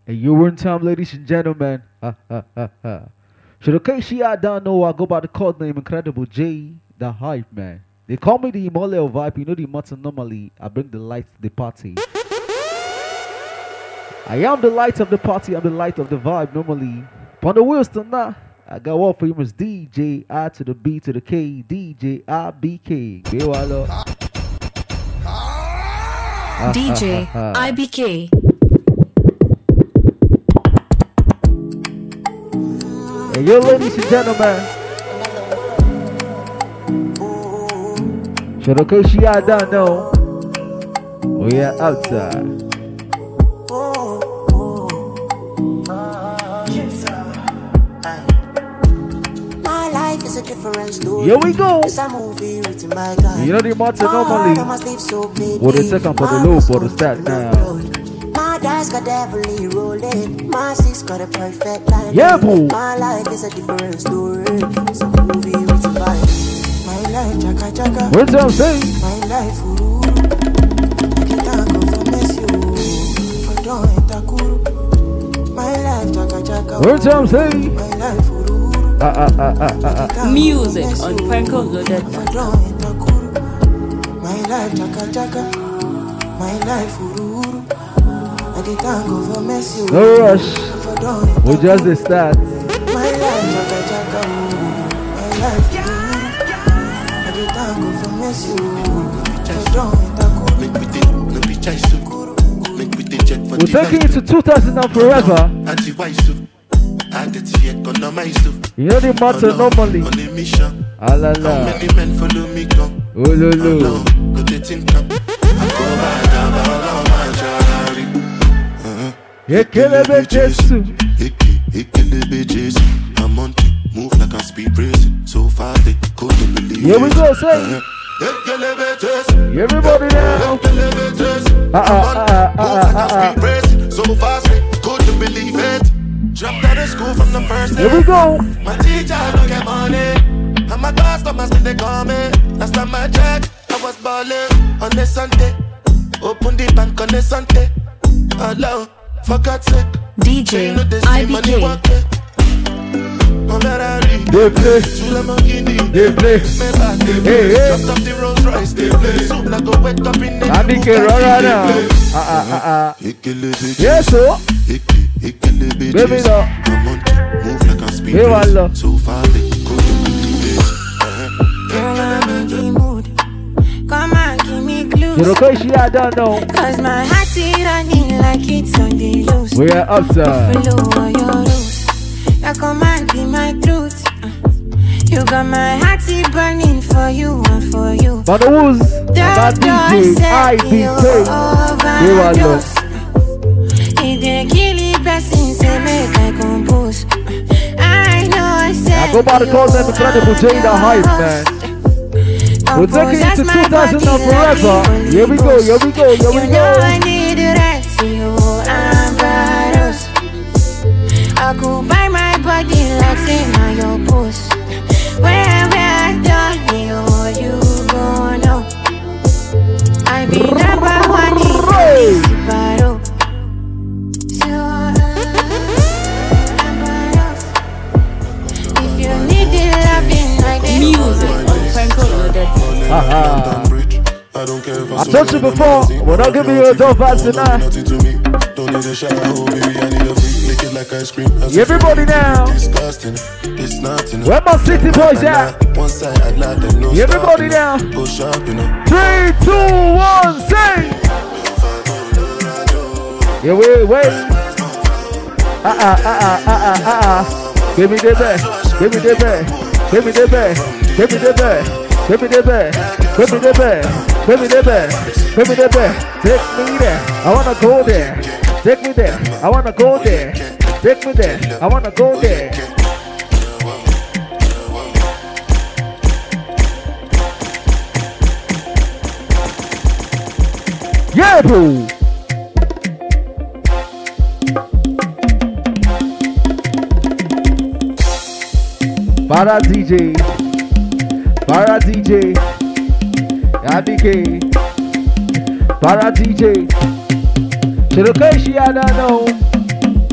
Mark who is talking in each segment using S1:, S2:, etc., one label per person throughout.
S1: And you're in time, ladies and gentlemen. So the case I don't know, I go by the code name Incredible J, the hype man. They call me the Imole vibe, you know the matter normally. I bring the light to the party. I am the light of the party, I'm the light of the vibe normally. On the wheels tonight, I got one famous DJ I to the B to the K, DJ IBK.
S2: DJ IBK.
S1: Hey, yo, ladies and gentlemen. So the case I don't know, we are outside.
S3: My life is a different story.
S1: Here we go.
S3: It's a movie written by God.
S1: You know the matter normally. What the second for the low for the start now.
S3: My dad's got devilly rolling. My sis got a perfect line.
S1: Yeah, boo.
S3: My life is a different story. It's a movie written by my life, chaka chaka.
S1: What's up, say?
S3: My life, uru. I can't go for mess you. For don't takuru. My life, chaka chaka.
S1: What's up, say?
S3: My life, uru.
S2: Music on Franco Loaded.
S3: For don't takuru. My life, chaka chaka. My life, uru. I can't go for mess you.
S1: No rush. We just the start.
S3: My life, chaka chaka. My life, I can't go for mess you.
S1: We're taking it to 2000 and forever. You know the matter normally. Alala. Ololo. Ekelebe Jesu.
S4: Ekelebe Jesu. I'm on to move like I'm speed racing. So fast they couldn't believe it.
S1: Here we go, say. Everybody now.
S4: So fast they couldn't believe it. Dropped out of school from the first day.
S1: Here we go.
S4: My teacher don't get money. And my customers still they call me. Last time I checked, I was balling on the Sunday. Open the bank on the Sunday. Hello, for God's sake.
S2: DJ IBK.
S1: They play. They play. Hey, hey. IBK, right now. Yes, sir. Baby, no. Hey, wallo.
S3: Girl, I'm in the mood. Come on, give me clues.
S1: You know, cause she I don't know.
S3: Cause my heart's running like it's on the loose.
S1: We are outside.
S3: Follow your rules. Your command be my truth. You got my heart burning for you and for you.
S1: But the who's about DJ IBK. You are lost.
S3: If they kill it, blessings, they make I compose. I know I said
S1: I go by the call them Incredible J, the hype man. We're taking it to 2000 and forever. Here we go, here we go, here we go.
S3: I need the right to you, I'm Barros. I could buy my body like say now your post. Where I done you gon' know. I be number one in this battle. So I'm Barros. If you need the loving, I did
S2: Music on Franco Loaded.
S4: I
S1: told you before, we're not giving you a dope vibe tonight.
S4: Don't need a shower, baby, I need a freak. Lick it like ice cream.
S1: Everybody now.
S4: Disgusting. It's nothing.
S1: Where my city boys at?
S4: One side, I'd like them, no
S1: Everybody now.
S4: Push up, you know.
S1: 3, 2, 1, sing. Yeah, wait. Give me the back. Give me the back. Give me the back. Give me the back. Give me the back. Give me the back. Give me the back. Give me the back. Take me there. I wanna go there. Take me there. I wanna go there. Take me there. I wanna go there. Yeah, bro. Para DJ. Para DJ. IBK. Para DJ. To the case I don't know.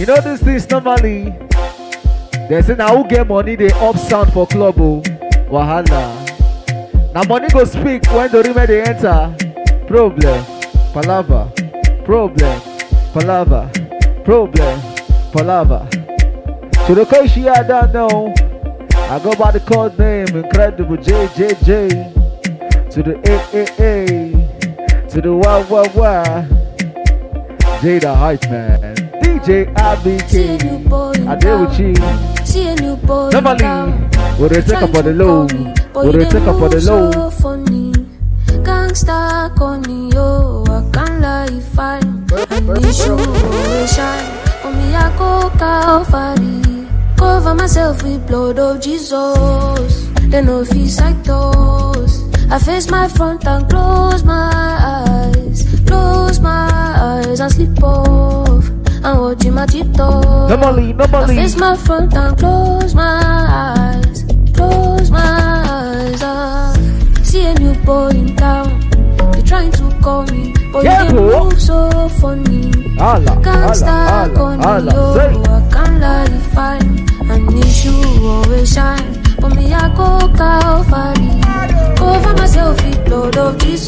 S1: You know these things normally. They say now who get money they up sound for club oh. Wahala. Now money go speak when the women they enter. Problem, palava, problem, palava, problem, palava. To the case she I don't know. I go by the code name, Incredible JJJ. To the AAA, to the YYY. J the hype man, DJ IBK. I deal with you. Normally, would they take up for the low? Would they take up for the low?
S3: Gangsta Connie, yo, I can't lie, fine. And this show will shine. For me, I go Calvary. Cover myself with blood of Jesus. Then no feast like those. I face my front and close my eyes. Close my eyes and sleep off. I'm watching my TikTok.
S1: Normally.
S3: I face my front and close my eyes. Close my eyes. See a new boy in town. They trying to call me, but
S1: yeah,
S3: you can move so funny. Can't stop on you. I can't lie, fine. And this you always shine. For me, I go Calvary. Cover myself with blood of Jesus.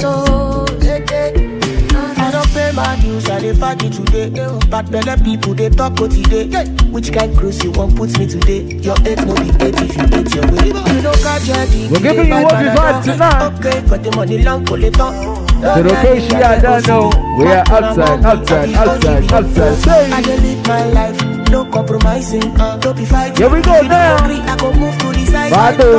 S5: I don't pay my dues, I dey fight it today. Bad belly people, they talk about today. Which kind of cruise you want put me today? Your 8 no be 8 if you 8 your way. You know Kajadi.
S1: We're giving you what you want tonight.
S5: Okay, got the money long, pull it up.
S1: The location I don't know. We are outside. Say.
S5: I dey live my life, no compromising. Don't be fighting.
S1: Here we go now.
S5: I go move to the side.
S1: Vado.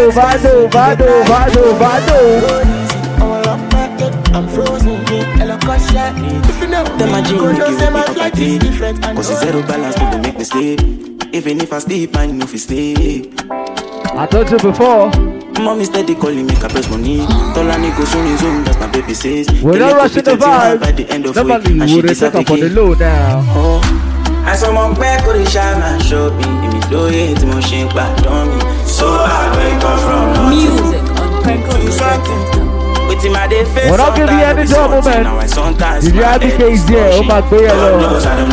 S5: I'm frozen, if you know
S6: them a dream,
S5: go say my flight is different.
S6: Cause it's zero balance, people make me sleep. Even if I sleep, I know if you sleep.
S1: I told you before.
S6: Mommy steady calling me, press money. Tolani go soon in Zoom, that's my baby says.
S1: We're not rushing the vibe.
S6: By the end of
S1: Normally,
S6: week,
S1: we'll take up on the low now.
S6: Oh, I saw my back on the shaman show me. If me do it, my shake back on me. So I wake up from
S2: Music on Pranko.
S1: When I give you any trouble, man, DJ IBK is there. Oh my God,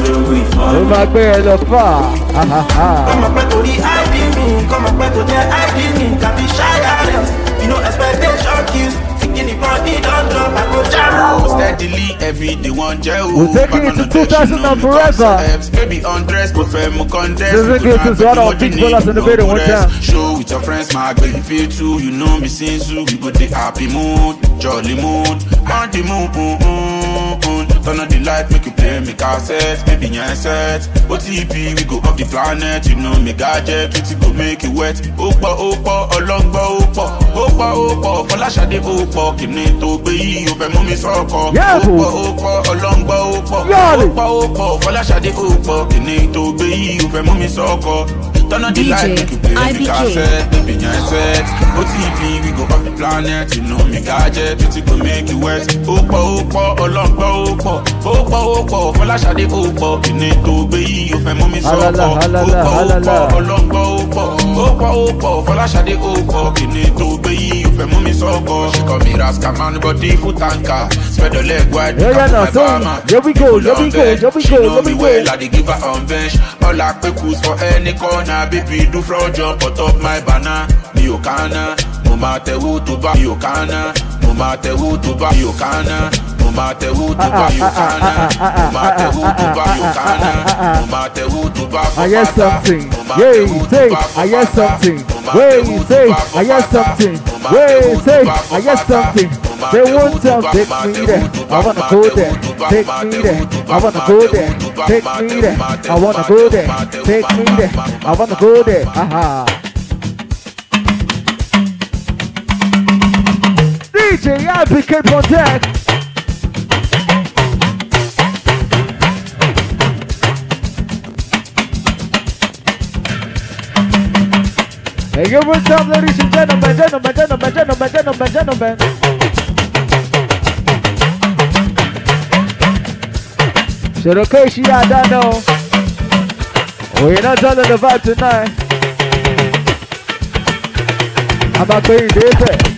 S1: oh my God, far.
S5: Come up back to the ID, come up back to the ID, can be shy, you know, expectation kills. Thinking if body don't drop, I go jam. Steadily, every day one gel.
S1: We're taking it to 2000 and forever.
S5: Baby, undress, prefer more contest.
S1: This is good to one of our big fellas in the video one time.
S5: Show with your friends, my girl, you feel too. You know me since you, we put the happy mood, jolly mood, on the mood. Turn on the light, make you play, make our sets, baby, yeah, sets. OTP, we go off the planet, you know me gadget, we go make it wet. Opa, olongba, opa, Folashade, opa, kini to be, over mommy soko. Opa, olongba, opa, Folashade, opa, kini to be, over mommy soko. Turn on the light, make you play, make our set, baby, yeah, sets. OTP, we go off the planet, you know me gadget, we go make it wet. Opa, olongba, opa, Folashade, opa, kini to be, over mommy soko. Opa, olongba, opa, Folashade, opa, kini to be, over mommy soko. She call me Raskaman, body foot anchor. Spread the leg wide,
S1: here we go.
S5: She know me well, I dey give her on bench. All I pay for any corner, baby do fraud jump on top my banner. Mi o kana, no matter who to buy you kana, no matter who to buy you kana, no matter who to buy you kana, no matter who to buy you kana, no matter who to buy.
S1: I hear something. Yeah, say I hear something. Wait, say I hear something. Wait, say I hear something. They won't tell, take me there. I wanna go there. Take me there. I wanna go there. Take me there. I wanna go there. Take me there. I wanna go there. Aha. DJ IBK Protect. Hey, you what's up, ladies and gentlemen. Shirokoshi Adano. We're not done the vibe tonight. I'm not going to do it.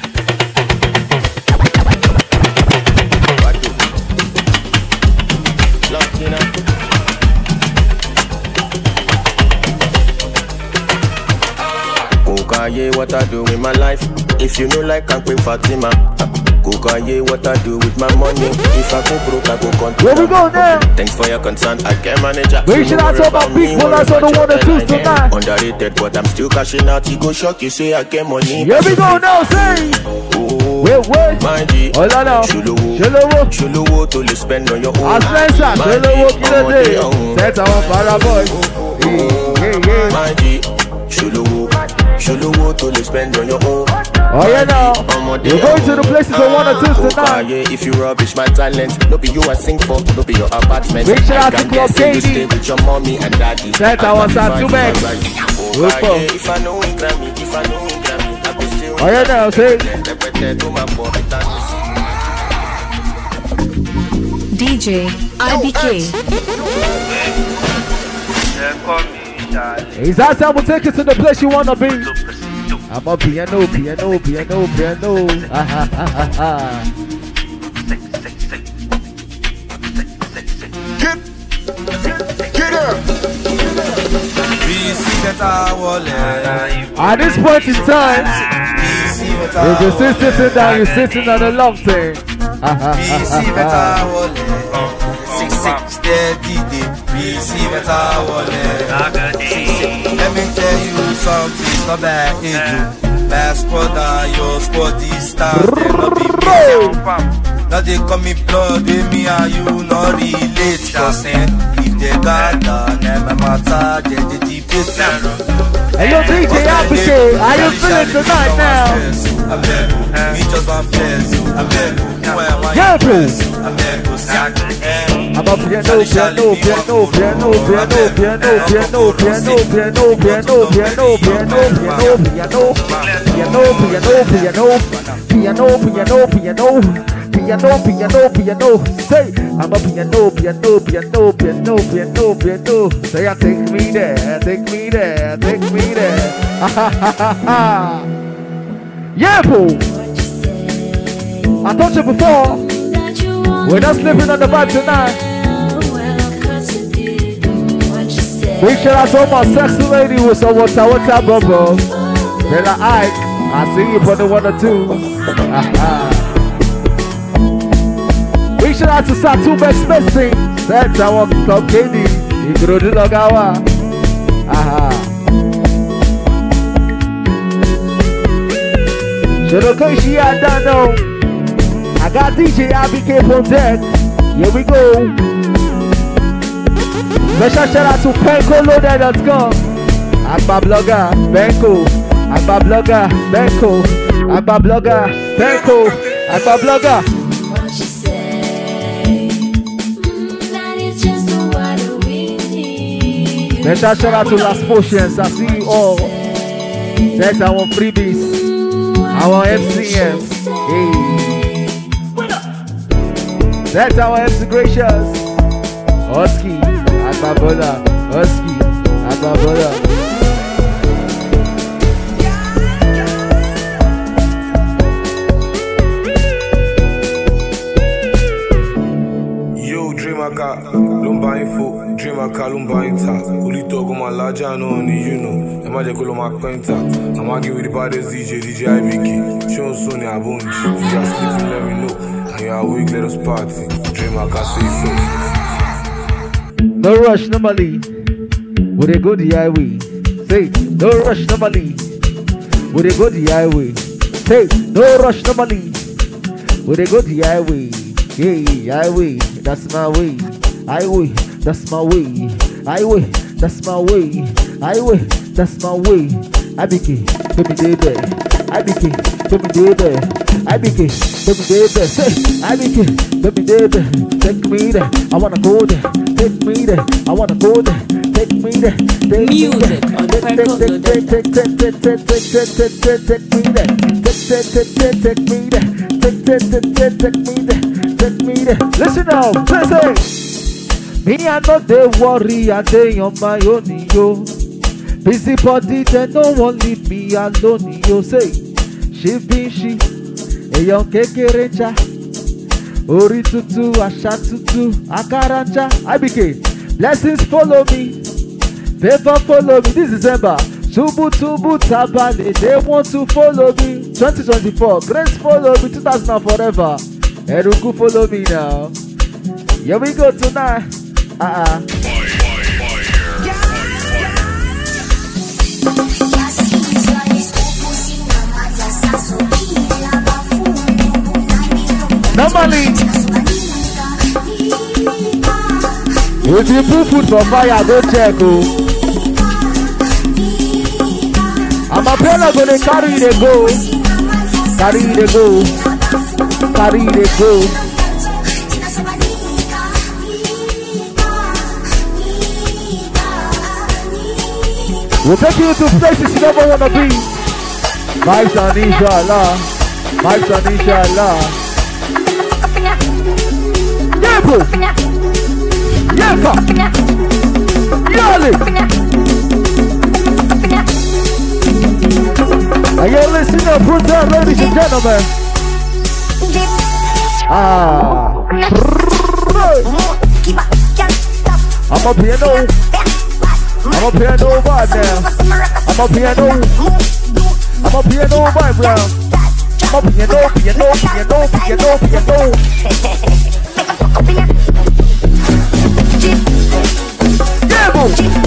S7: Kukaye, what I do with my life. If you know like I'm with Fatima. Kukaye, what I do with my money. If I go broke, I go control.
S1: Where we go now?
S7: Thanks for your concern, I can manage.
S1: We should not talk about big bullets on the 1 and 2 tonight.
S7: Underrated, but I'm still cashing out. You go shock, you say I get money.
S1: Here we go now, say. Wait.
S7: My G.
S1: Hold on now.
S7: Shuluwo to le spend on your own.
S1: Aslensa, Shuluwo Kilode. That's our para boy.
S7: My G. Shuluwo to le spend on your own.
S1: Oh yeah now. You're going to the places on 1 and 2 tonight.
S7: If you rubbish my talent, no be you I sing for, no be your apartment.
S1: Big shout out to Club KD.
S7: Stay with your mommy and daddy.
S1: That's our Satumek.
S7: If I know Grammy, I go still.
S1: Oh yeah now, say.
S8: DJ IBK.
S1: Is that time we'll take you to the place you wanna be? I'm a piano.
S4: Get up.
S1: At this point in time, if you're still sitting down, you're sitting on a long thing.
S9: Let me tell you something, it's not bad. Last brother, your squad is stars. Now they call me blood, me and you not relate. Cause if they got done, never matter, they debate.
S1: Hey yo, DJ Applique, how you feeling tonight now?
S9: Me just want flex.
S1: Careful! I'm a piano. Say, I'm a piano. Say, take me there. Yeah, boo. I told you before, we're not sleeping on the vibe tonight. Big shout out to my sexy lady with some water, bubble. Bella Ike, I see you for the 1 or 2. Big shout out to Satu Best Besting. That's our Club KD. You grow the Logawa. Shirokoshi, I don't know. I got DJ IBK from deck. Here we go. Special shout out to PencoLoaded.com. Agba Blogger, Benko. Agba Blogger, Benko. Agba Blogger, Benko. Agba Blogger. Special shout out to Last Potions. I see you all. That's our freebies. Our MCM. Hey. That's our MC Gracious. Husky. Agbabola. Husky. Agbabola.
S10: Yo, Dreamaka, Lumba Info, Dreamaka, Lumba Inta. Ulito Goma Laja, no, you know. Imagine my Quenta. I'm arguing with the baddest DJ IBK. Sean Sony Abunji. If you're sleeping, let me know. And you're awake, let us party. Dreamaka, say so.
S1: No rush normally. Would they go the highway? Say, no rush normally. Would they go the highway? Say, no rush normally. Would they go the highway? Hey, highway, that's my way. Highway, that's my way. Highway, that's my way. Highway, that's my way. IBK, let me do that. IBK, let me do that. IBK, let me do that. Say, IBK, let me do that. Take me there, I wanna go there. Take me there, I wanna go there. Take me there.
S2: Music on PencoLoaded.
S1: Take me there. Take me there. Listen now, listen. Me I not dey worry, I dey on my own, yo. Busy body, they no one leave me alone, yo. Say, she be she, a young kekerecha. Ori tutu, asha tutu, akaranja. IBK, blessings follow me, favor follow me. This December, Tubu Tabale, they want to follow me. 2024, Grace follow me, 2000 forever. Eruku follow me now. Here we go tonight. Normally, if you put food for fire, go check. I'm a player gonna carry the go. Carry the go. Carry the go. We'll take you to places you never wanna be. Vibes on inshallah. Vibes on inshallah. Yeah, bro. Yeah, bro. Yali. Are you listening to Brutal, ladies and gentlemen? I'm up here now. I'm up here no vibe now. I'm up here no. I'm up here no vibe now. I'm up here no. Yeah, boo.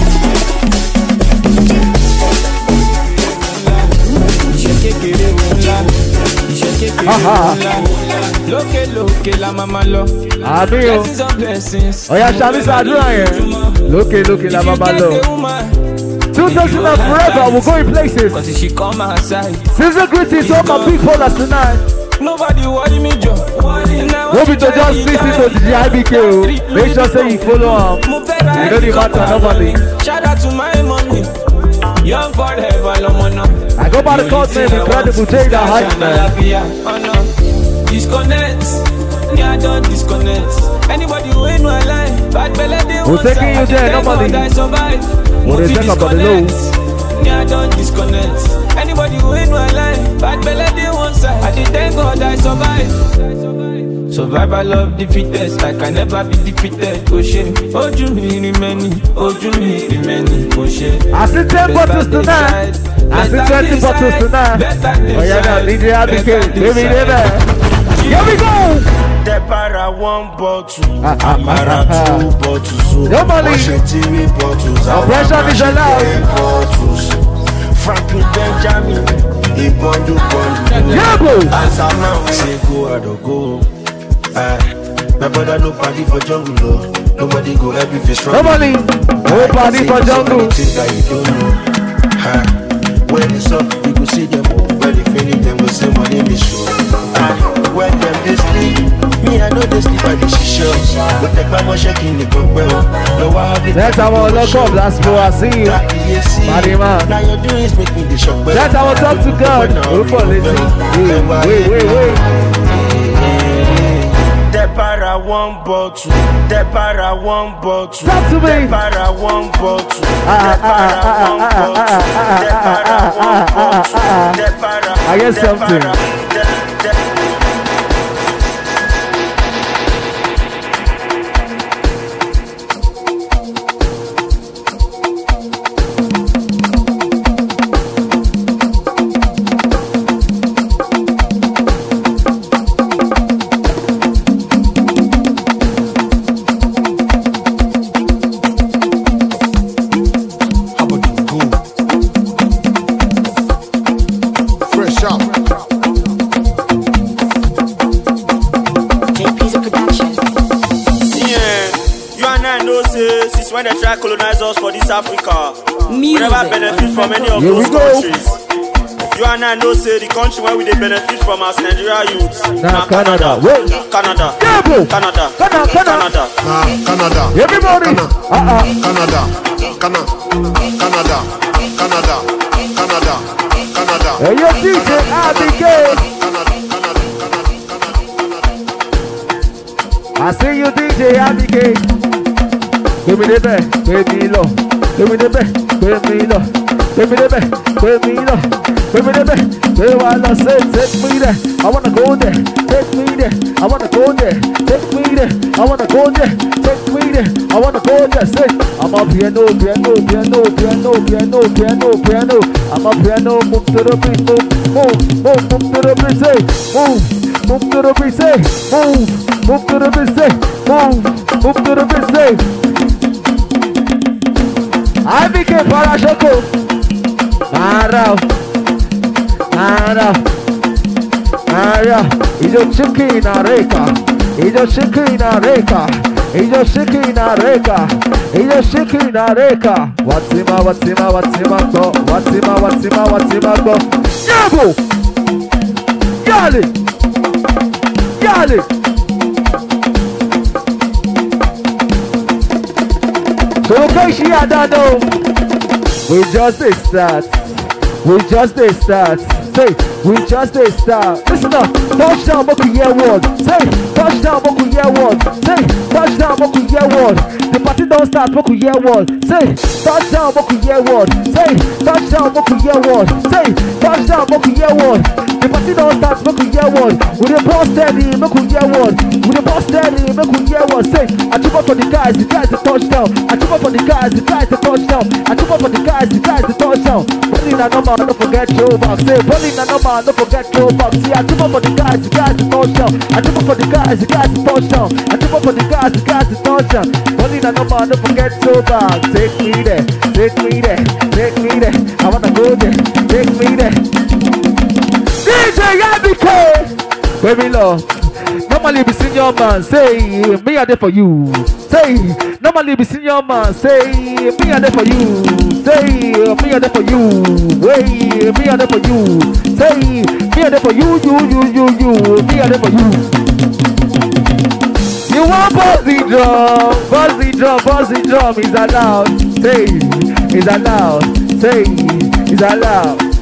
S11: Loke la mama lo.
S1: Blessings
S11: on blessings.
S1: Oh yeah, Shami Sadura here. Loke la mama lo. 2000 forever, we're going places.
S11: Cause she come outside.
S1: Season greetings to all my big ballers tonight.
S11: Nobody worry me, Joe.
S1: Hope to just listen to the IBK. Make sure say you follow him. You know the matter, nobody.
S11: Shout out to my mommy. Young forever, Lomona.
S1: I go by the code name, Incredible J, the hype man.
S11: Disconnect. Yeah, I don't disconnect. Anybody who ain't no line, bad belly, they
S1: we're taking you there, nobody. What they talk about the low.
S11: Yeah, I don't disconnect. Anybody who ain't no line, bad belly, they one side. I did thank God I survive. Survival of the fittest, I can never be defeated. Oh shit, oh Jimmy, remaining, oh Jimmy, remaining, oh shit.
S1: I see 10 bottles tonight. I see 20 bottles tonight. Oh yeah, now DJ ABK, baby, baby. Here we go.
S7: The para one bottle, para two bottles,
S1: nobody. Oppression is allowed.
S7: Franklin Benjamin, he bundle.
S1: Yeah, bro.
S7: As a man, we say go, I don't go. My brother, nobody for jungle. Nobody go help if it's strong.
S1: Nobody for jungle.
S7: When it's up, we go see them. When they finish, them go say my name is sure. When them they sleep, me I know they sleep at the shisha. But take my money shaking the cup well.
S1: That's our lock up, that's what I see you. Body man.
S7: Now your doings make me the shock.
S1: That's our talk to God. Wait.
S7: The para one bottle. The para one bottle.
S1: Talk to me.
S7: The para one bottle. The para one bottle. The para one bottle. The para.
S1: I get something.
S7: When they try to colonize us for this Africa, we
S2: Music.
S7: never benefit from any of those countries. You and I know say the country where we they benefit from as Nigeria youths.
S1: Now Canada. Wait.
S7: Canada.
S1: Yeah, bro.
S7: Canada.
S1: Canada.
S4: Canada.
S1: Everybody.
S4: Canada.
S1: Hey, yo, DJ ABK. I see you, DJ ABK. Give me the back, give me low. Give me the back, give me low. Give me the back, give me low. Give me the back, give me say, take me there. I wanna go there, take me there. I wanna go there, take me there. I wanna go there, take me there. I I wanna go there, say, I'm a piano, piano, piano, piano, piano, piano, piano. I'm a piano, move to the beat, move to the beat, say, move to the beat, say, move to the beat, say, move to the beat, say. I became Parashoko. Mara, ijo shikina reka, ijo shikina reka, ijo shikina reka, ijo shikina reka. Watima go, watima go. Yabo, yali. So in case you don't know, we just start. Say, we just start. Listen up, touchdown, Moku year one. Say, touchdown, Moku year one. Say, touchdown, Moku year one. The party don't start, Moku year one. Say, touchdown, Moku year one. Say, touchdown, Moku year one. Say, touchdown, Moku year one. The party don't start, Moku year one. With the boss steady, Moku year one. With the boss steady, Moku year one. Say, I took up for the guys a touchdown. I took up for the guys a touchdown. I took up for the guys a touchdown. Bowling and number, don't forget your back. Say, bowling and number, don't forget your back. See, I took up for the guys a touchdown. I took up for the guys a touchdown. I took up for the guys a touchdown. Bowling and number, don't forget your back. Take me there. I wanna go there. Take me there. DJ IBK, baby love. Normally be senior man, say me are there for you. Say normally be senior man, say me are there for you. Say me are there for you. Way me are there for you. Say me are there for you. Me are there for you. You want buzzy drum is allowed. Say is allowed. Say is allowed.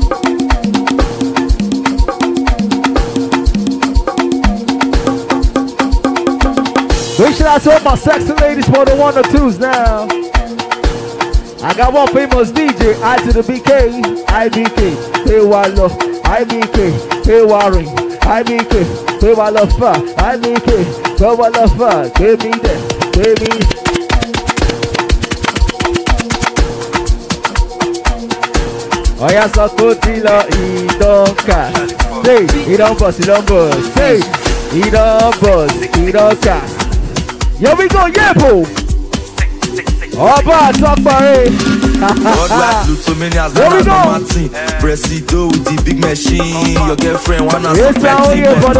S1: We should have told my sexy ladies for the 1 or 2s now. I got one famous DJ, I to the BK, IBK, pay what love, IBK, pay what ring, IBK, pay what love for, IBK, pay what love for, give me that, give me. Oh yeah, so Kotila, he don't cash. Say, he don't bust, Say, he don't bust, he don't cash. Here we go, Yebo. Oh, bad, talk about it. Here we go.
S9: Presido with the big machine. Your girlfriend wanna
S1: yes, but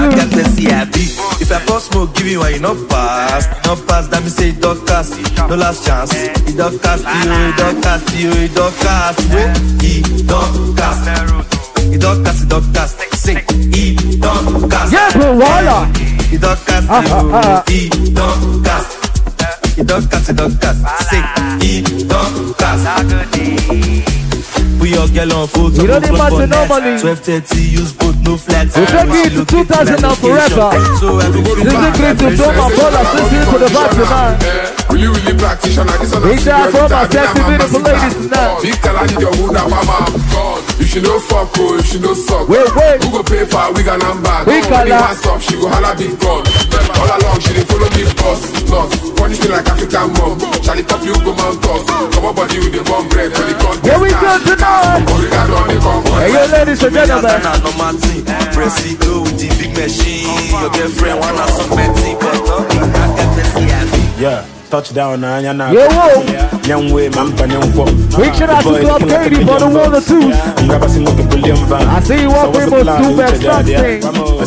S9: if I pass smoke, give you one, you not pass. Not pass, that me say it don't cast. No last chance. It don't cast you, it don't cast you, it don't cast. It don't cast. It don't cast, it don't cast. Say, it don't cast.
S1: Yeah, bro, voila.
S9: It don't cast you, it don't cast. It don't cast, say, it don't cast. We all get on photo.
S1: You don't need much normally.
S9: 12:30, use both no flats.
S1: We'll take you to 2000 now forever. This is great to show my brothers listening to the back tonight.
S12: Really practitioner.
S1: These are all my sexy beautiful ladies tonight.
S12: Big tell I need your wood and mama. If she no fuck, oh, if she no suck.
S1: Wait.
S12: Who go pay for a wig and number?
S1: We call her.
S12: She go holla big gun. All along she didn't follow me boss. Not punish me like African mom. Charlie pop you go mount toss. Come up body with the bomb bread for the content.
S1: Here we go tonight. Hey, yo, ladies and gentlemen.
S9: Presido with the big machine. Your girlfriend wanna some fancy, but
S13: yeah. Touchdown,
S1: yo, whoa.
S13: Young way, man,
S1: we should have to Club Katie for the 1 or 2. I see you walk with us, do best something.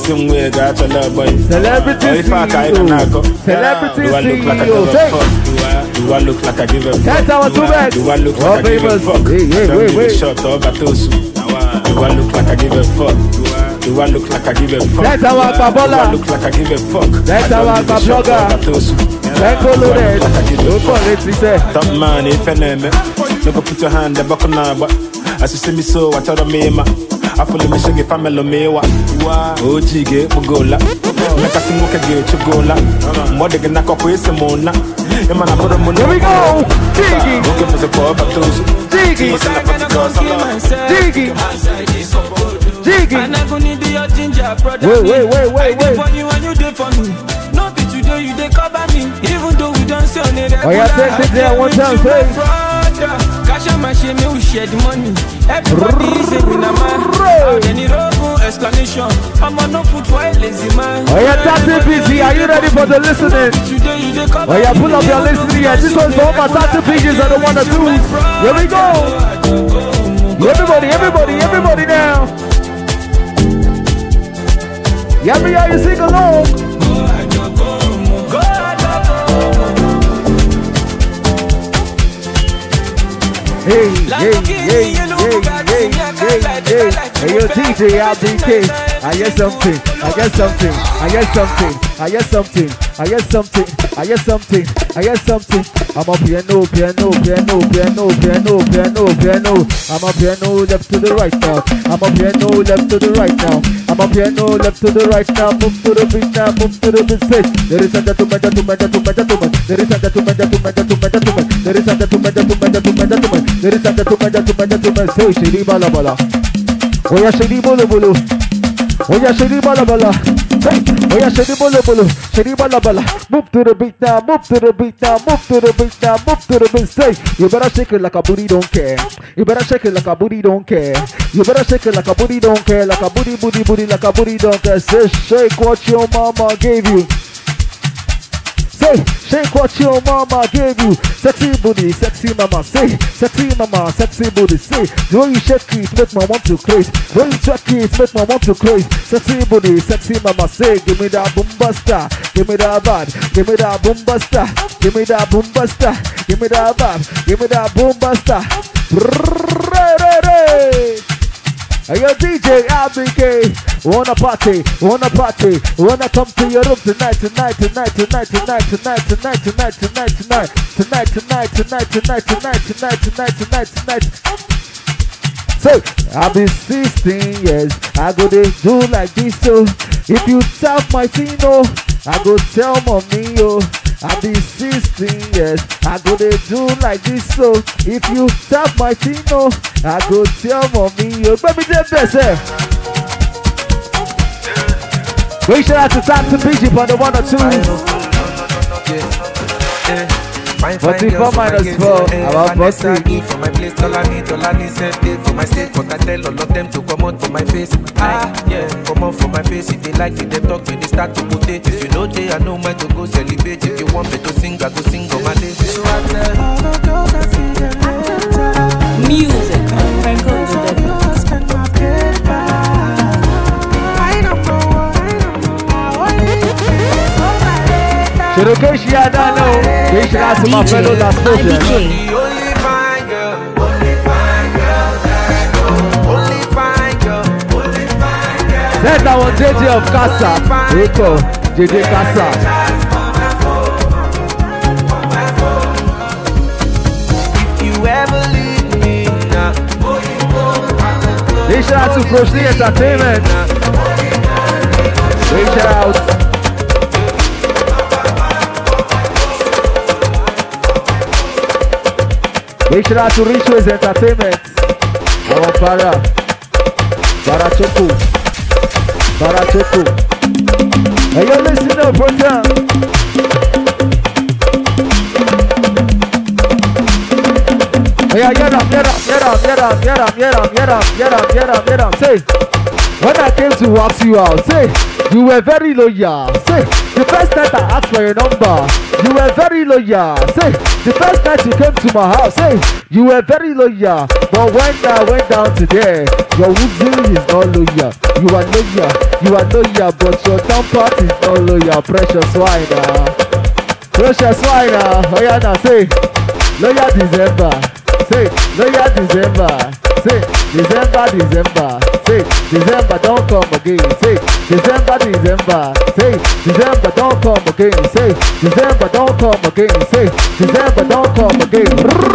S1: Celebrity CEO.
S13: Do I look like I give a fuck?
S1: That's our two best.
S13: Do I look like I give a fuck?
S1: Wait.
S13: Shut up, Batosu. Do I look like I give a fuck? Do I look like I give a fuck?
S1: That's our Babola.
S13: Do I look like I give a fuck?
S1: That's our Babloga.
S13: Top man, if I name it, look up, put your hand, the buckle now, but as you see me so, I tell me, I fully miss a family mewa. Oh, Jiggy, Mugola. Make a sing, okay, to Gola. More than a couple is a mona. The man, I put a moon.
S1: Here we go. Jiggy.
S13: Don't give us a call, but those
S1: Jiggy. Jiggy.
S11: And I'm gonna need your ginger, brother.
S1: Wait.
S11: I did for you and you did for me. No be today, you dey cover me. Even though we don't say
S1: Oh yeah, take it there one time, say.
S11: Cash on my shame, we share the money. Everybody is a winner, man. Then it all explanation. I'm on no foot for a lazy man.
S1: Oh yeah, Tati busy. Are you ready for the listening? Oh yeah, pull up your listening here. This one's for all my Tati pages and the one or two. Here we go. Everybody now. Yeah, me how you sing along. Hey, yo, DJ IBK. I hear something. I'm a piano. I'm a piano left to the right now. I'm a piano left to the right now. Move to the beat now, move to the beat. Say, there is a gentleman. Say, shiri bala bala. Oya shiri bolo bolo. Oya shiri bala bala. Oya shiri bolo bolo. Shiri bala bala. Move to the beat now. Say, you better shake it like a booty don't care. Like a booty don't care. Like a booty don't care. Say, shake what your mama gave you. Say, shake what your mama gave you. Sexy booty, sexy mama. Say, sexy mama, sexy booty. Say, the way you shake it, make my want to craze. The way you twerk it, make my want to craze. Sexy booty, sexy mama. Say, give me that boom buster. Give me that bad. Give me that boom buster. Give me that boom buster. Give me that bad. Give me that boom buster. Hey, yo, DJ IBK, wanna party, wanna come to your room tonight. So, I've been 16 years, I go to do like this, so if you tap my Tino, I go tell mommy, yo. I've been 16 years, I go to do like this, so if you tap my Tino, I go tell mommy, yo. Baby, the best, we should have to tap to PG for the 1 or 2. But if I'm -4, I'm bossy.
S14: For my place, all I need set for my state. But I tell all of them to come out for my face. Come out for my face. If they like it, they talk when they start to put it. If you know they, I know when to go celebrate. If you want me to sing, I go sing on my day. So I tell all the girls I see them later.
S2: Music and Franco to the
S14: spend my paper. I don't know what
S1: Shirokeshi, I don't know. They should ask my fellow last person.
S14: Only fine girl that I know. Only fine girl.
S1: Set that one JJ of Casa. Rico, JJ Casa.
S14: If you ever leave me now,
S1: they should have to proceed entertainment. Reach out. They should have to reach with entertainment. Our Barachoku. Are you listening to the program? Yeah, get up. Say, when I came to ask you out, say, you were very loyal. Say, the first night I asked for your number, you were very loyal. Say, the first night you came to my house, say, you were very loyal. But when I went down today, your Uzi is not loyal. You are loyal, but your down part is not loyal. Precious wine. Oh yeah, now say, loyal December. Say, loyal December. Say, December. Say, December don't come again. Say, December. Say, December don't come again. Say, December don't come again. Say, December don't come again.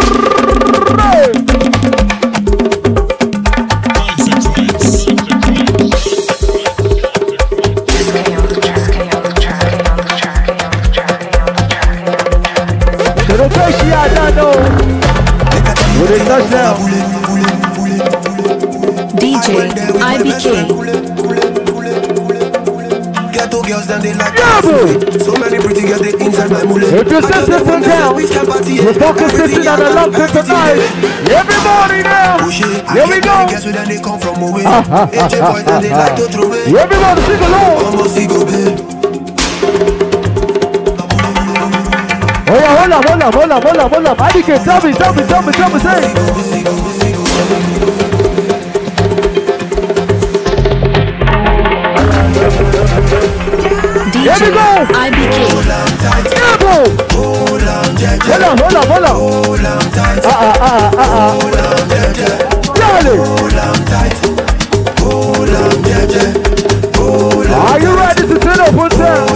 S1: Shirokeshi, I don't know. With a touchdown.
S8: DJ IBK.
S7: ghetto girls, then they like to so many pretty girls, they inside my mule.
S1: If you're sensitive down, we're focusing on the love tonight. Everybody now. Here we go.
S7: Guess where they come from away. AJ boys, then they like to throw it.
S1: Everybody sing along.
S7: Almost ego, babe.
S1: Oh yeah, hold up. IBK, tell me, say.
S8: DJ IBK.
S1: Yeah, bro. Hold on. Are you ready to turn up one time?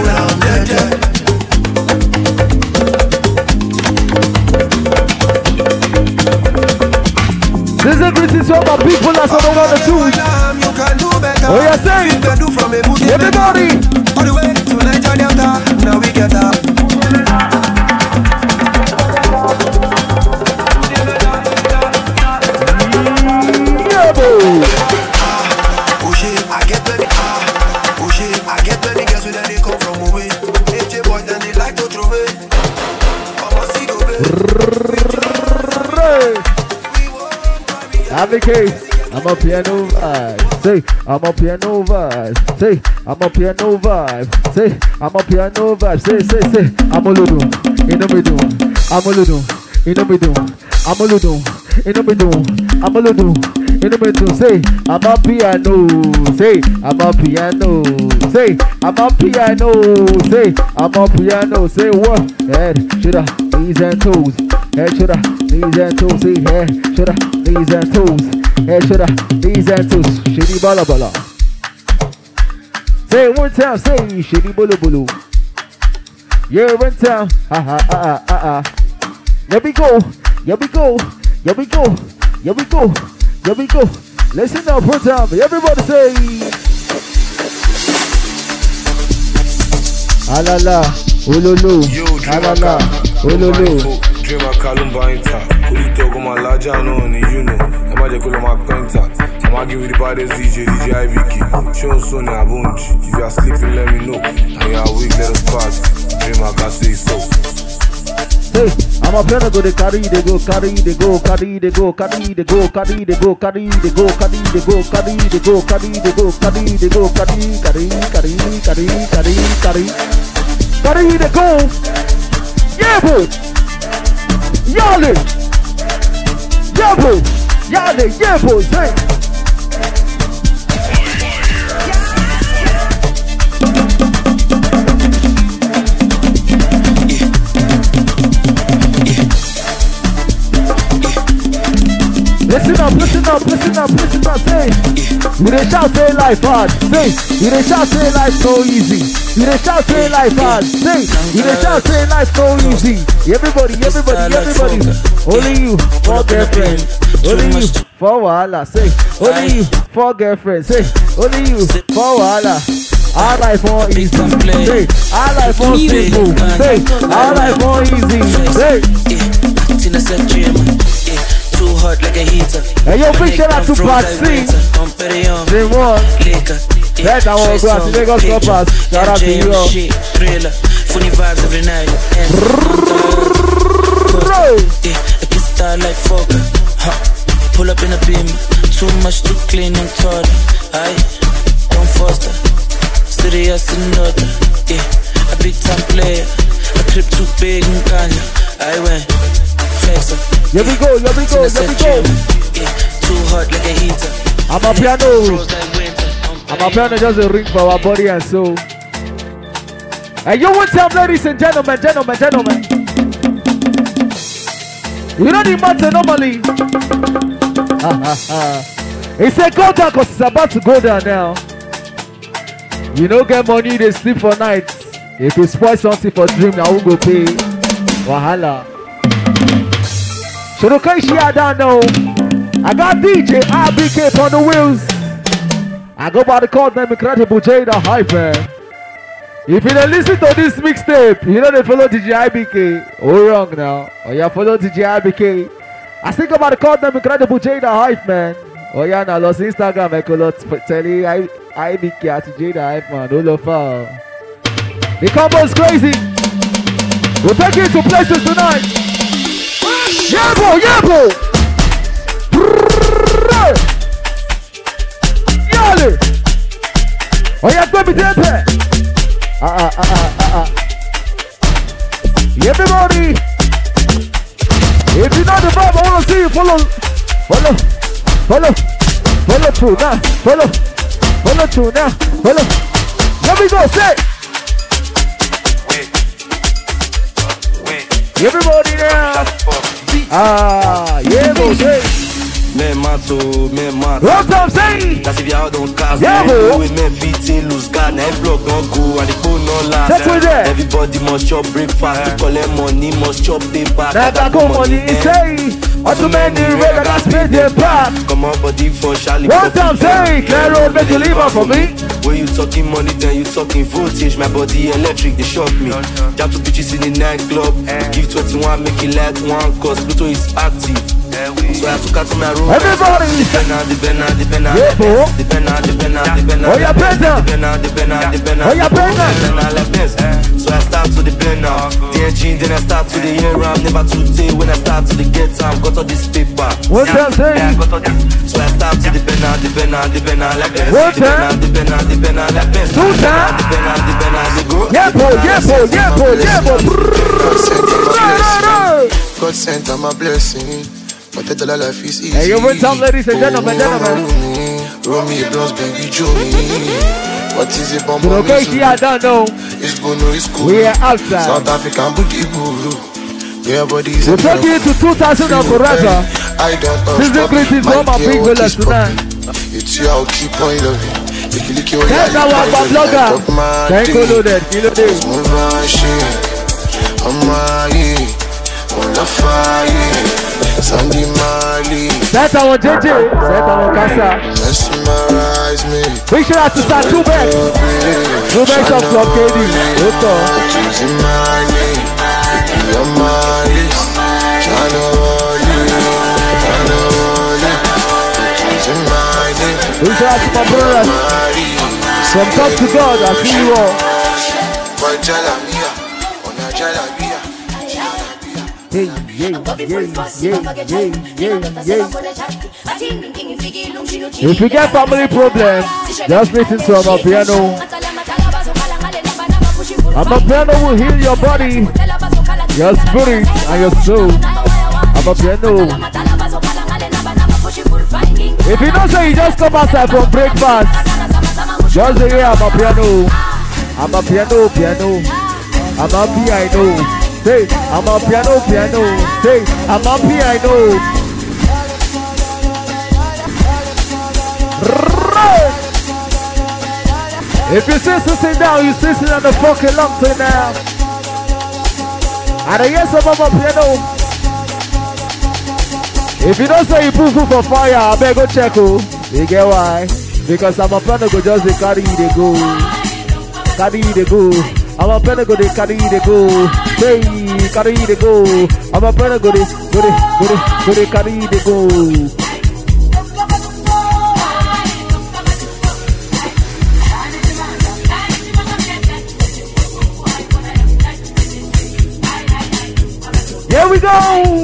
S1: This is a greeting to all my people that's on the tools. Oh yeah, say everybody.
S7: All the way to Niger Delta, now we get up.
S1: Yeah, boy.
S7: I get plenty girls with they come from away. AJ boys, then they like to throw it.
S1: Advocate, I'm a piano vibe. Say, I'm a piano vibe. Say, I'm a piano vibe. Say, I'm a piano vibe. Say, I'm a ludo. In the middle. I'm a ludo. In the middle. I'm a ludo. In the middle. I'm a ludo. In the middle. Say, I'm a piano. Say, I'm a piano. Say, I'm a piano. Say, I'm a piano. Say what? Head, shoulder, knees and toes. Head, shoulder, knees and toes. Say head, shoulder, knees and toes. Head, shoulder, knees and toes. Shitty bala bala. Say it one time. Say shitty bolo bolo. Yeah, one time. Ha ha ha ha ha. Here we go. Here we go. Here we go. Here we go. Here we go. Listen up, one time. Everybody say. Alala, ololo, alala, ololo.
S10: Dream a Kalumba inta. Ulito go my larger no ni you know. Ema je kulo my contact. I'ma give you the baddest DJ IBK. Show soon ya bunch. If you are sleeping, let me know. And you are weak, let us pass. Dream I can say so.
S1: Hey, I'm a piano go, they carry, they go, carry, they go, carry, they go, carry, they go, carry, they go, carry, they go, carry, they go, carry, they go, carry, they go, carry, they go, carry, carry, they go. Yeah, boy. Yale. Yeah, boy. Yale, yeah, boy. Say. Listen up, say. You dey shout say life hard, say. You dey shout say life so easy. You dey shout say life hard, say. You dey shout say life so easy. Everybody. Only you for girlfriend. Only you for wahala, say. Only you for girlfriend, say. Only you for wahala. Our life more easy, say. Our life more simple, say. Our life more easy, say.
S6: Too hot like a heater.
S1: Hey, yo, big shout out to Part C. They won. That I want to go out to Lagos Coppers. Shout out to you.
S6: Funny vibes every night. A kiss star like Fokker. Pull up in a beam. Too much to clean and taught. Aye, don't foster. Serious and daughter. A big time player. A trip too big and Kanye. I went.
S1: Here we go.
S6: Too hot like a heater.
S1: I'm a piano just a ring for our body and soul. And you want time, ladies and gentlemen. You know the matter normally. He said go down because it's about to go down now. You don't get money, they sleep for night. If you spoil something for dream, now who go pay? Wahala. So the case I don't know. I got DJ IBK on the wheels. I go by the call name Incredible J the Hype man. If you don't listen to this mixtape, you know they follow DJ IBK. Oh wrong now. Oh yeah, follow DJ IBK. I think about the call name Incredible J the Hype man. Oh yeah, now lost Instagram I could tell you IBK at J the Hype man. All of The combo is crazy. We'll take you to places tonight. Yabo, yabo. Yale. Oh yeah, baby, there. Everybody. If you know the vibe, I want to see you follow through now. Follow through now. Let me go, say. Everybody now. Yeah, go, say. What I'm saying?
S9: That's if y'all don't cast.
S1: Yeah, bro.
S9: We may fit lose God. Now block don't go and the phone no last.
S1: That's what that.
S9: Everybody must chop breakfast to collect money, must chop paper.
S1: Now that go money say. Too many red that spend their back.
S9: Come on, body for Charlie.
S1: What I'm saying? Clear road, make you leave out for me.
S9: When you talking money, then you talking voltage. My body electric, they shock me. Jump to bitches in the nightclub. Give 21, make it like one, cause Pluto is active. So I took out to my room.
S1: Everybody! Oh, yeah, better! Oh, yeah, better!
S9: So I start to the bend now. DNG, then I start to the year round. Never to day when I start to the get time. Got all this paper.
S1: What's that saying?
S9: So I start to the bend now, the bend now, the bend now, like this.
S1: What's that?
S9: The bend now, the bend now, like this.
S1: Two times?
S9: The bend now, the bend now, the go.
S1: Yeah, boy, yeah, boy, yeah, boy, yeah, boy.
S15: God sent on my blessing. But the dollar life is easy.
S1: Hey, you went down, ladies and gentlemen,
S15: Roll me a blues, baby, Joe me. What is it, bomb?
S1: Okay, I don't know.
S15: It's Bono, it's cool.
S1: We are outside.
S15: South African boogie boo. Yeah, body's
S1: we'll take you to 2000 and forever.
S15: I don't know.
S1: This is greetings from my big villas tonight.
S15: It's you, I'll keep on loving.
S1: That's our blogger. Thank you, loaded.
S15: Sandy Mali.
S1: That's our JJ. That's our Casa.
S15: Mesmerize me.
S1: Big shout out to Star Tubex. Tubex of Club KD.
S15: Choosing my name. Your Mali. Choosing my name.
S1: Big shout out to my brothers. From top to God, I see you all. Hey, If you get family problems, just listen to Amapiano. Amapiano will heal your body, your spirit, and your soul. Amapiano. If you don't say you just come outside from breakfast, just say yeah, Amapiano. Piano. Amapiano. Hey, I'm a piano. Hey, I'm a piano. If you sit down, you sit on the fucking lump now. And yes, I'm a piano. If you don't say you poo for fire, I better go check who. You get why? Because I'm a piano go just carry the go. I'm a penna go, they carry the go. Hey, carry the go. I'm a penna go, they carry the go. Here we go.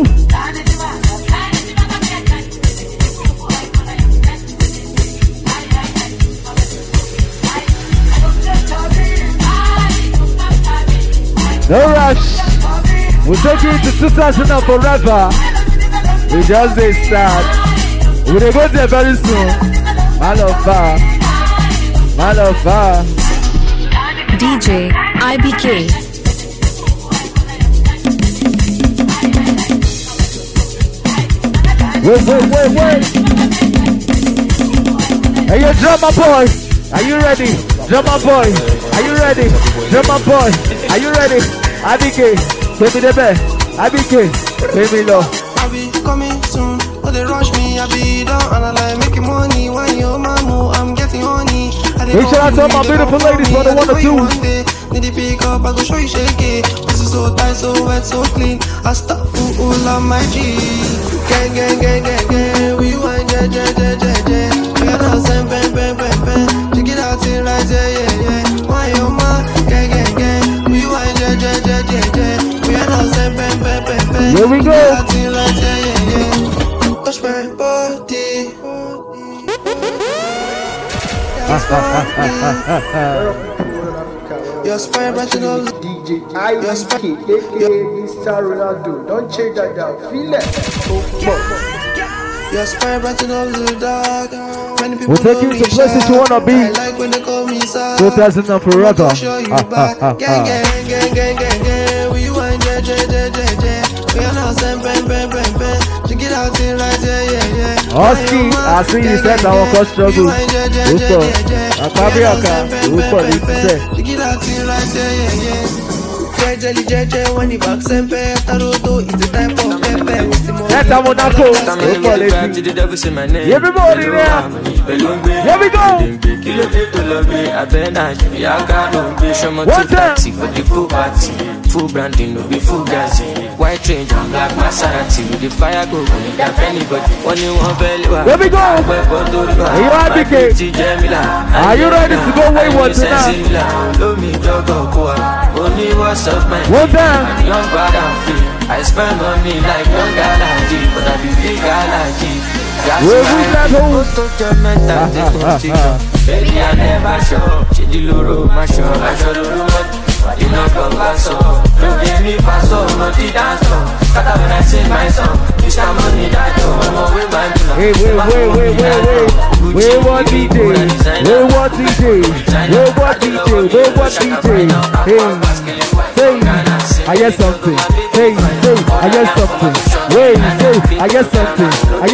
S1: No rush. We'll take you to 2000 and forever. We just say start. We'll go there very soon. My love.
S8: DJ IBK.
S1: Wait. Hey, you drummer boy. Are you ready? Drummer boy. Are you ready? Drummer boy. Are you ready? IBK, pay me the best. IBK, pay me low.
S16: I be coming soon. Oh, they rush me. I be down and I like making money. When you're mamu, I'm getting honey.
S1: Make sure I tell my beautiful ladies what they want to do.
S16: Need to pick up, I go show you shake it. This is so tight, so wet, so clean. I stop all of my G. Gang. We want ja. We are not saying pen. Check it out, till right, yeah. Why your man? Gang.
S1: Here we go.
S16: Touch my body. Your spine branching all
S17: DJ IBK, aka Mr. Ronaldo. Don't change that down. Feel it.
S16: Your spine branching all the dark. Many people
S1: we'll take you to places you wanna be.
S16: I like when they call me sad.
S1: 2000 forever.
S16: Show you back. Gang. We want we are now same pen. Check it out in right yeah.
S1: Husky, I see you said I will cause trouble. Upo, Akabiaka, Upo,
S16: check it out in right yeah. Jelly, when you back sempe, taroto, it's the time for pepe.
S1: That's how Monaco. Everybody there. Here we go. One time.
S18: Full branding, no be full gas. White range and black Maserati with the fire go with anybody. Only one belly.
S1: Here we go. Are you ready? Are you ready to go wayward tonight?
S18: Only what's up, man.
S1: One time.
S18: Young bad and free. I spend money like young galaxy, but I be big galaxy. Baby, I never show. She the loro, my show. I show the room. You know, come back so. Don't give me fast, so no the dance song. Cut when I sing my song. You stand money that I'm with my plan.
S1: Hey, what DJ? Hey, I hear something. Hey, I hear something. Wait, I hear something.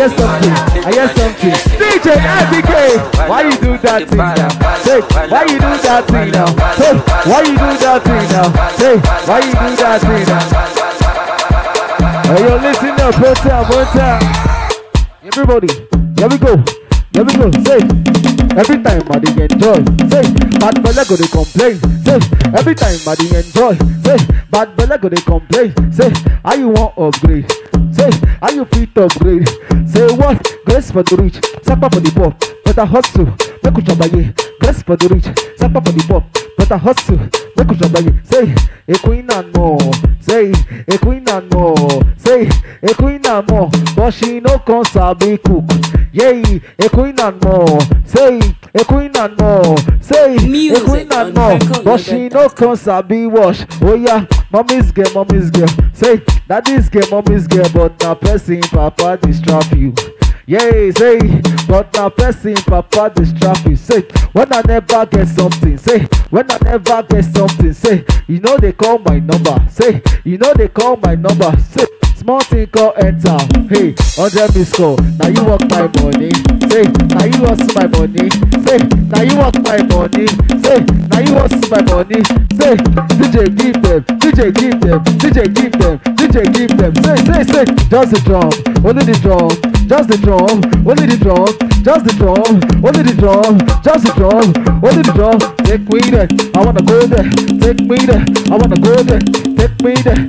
S1: DJ IBK, why you do that thing now? Hey, why you do that thing now? Hey, why you do that thing now? Hey, why you do that thing now? Hey, yo, listen up, one time. Everybody, here we go. Say, every time I enjoy. Say, bad fella go to complain. Say, every time I enjoy. Say, bad fella go to complain. Say, how you want upgrade? Say, how you fit upgrade? Say what? Grace for the rich, sapa for the poor. Better hustle, make you chabaye. Grace for the rich, sapa for the poor. Better hustle, make you chabaye. Say, a queen and more. Say, a queen and more. Say, a queen and more. But she no can sabi cook. Yay, a queen and more. Say, a queen and more. Say, a queen and more. But she no can sabi wash. Oh yeah, mommy's girl. Say, daddy's girl, mommy's girl. But now pressing papa distract you. Yay, say, but now pressing papa distract you. Say, when I never get something. Say, when I never get something. Say, you know they call my number. Say, you know they call my number. Say, small thing call enter. Hey, 100 miss call. Now you want my money. Say, now you want my money. Say, now you want my money. Say, now you want my money. Say, DJ give them. Say, just the drum, only the drum, just the drum, only the drum, just the drum, only the drum, just the drum, only the drum. Take me there, I wanna go there. Take me there, I wanna go there. Take me there.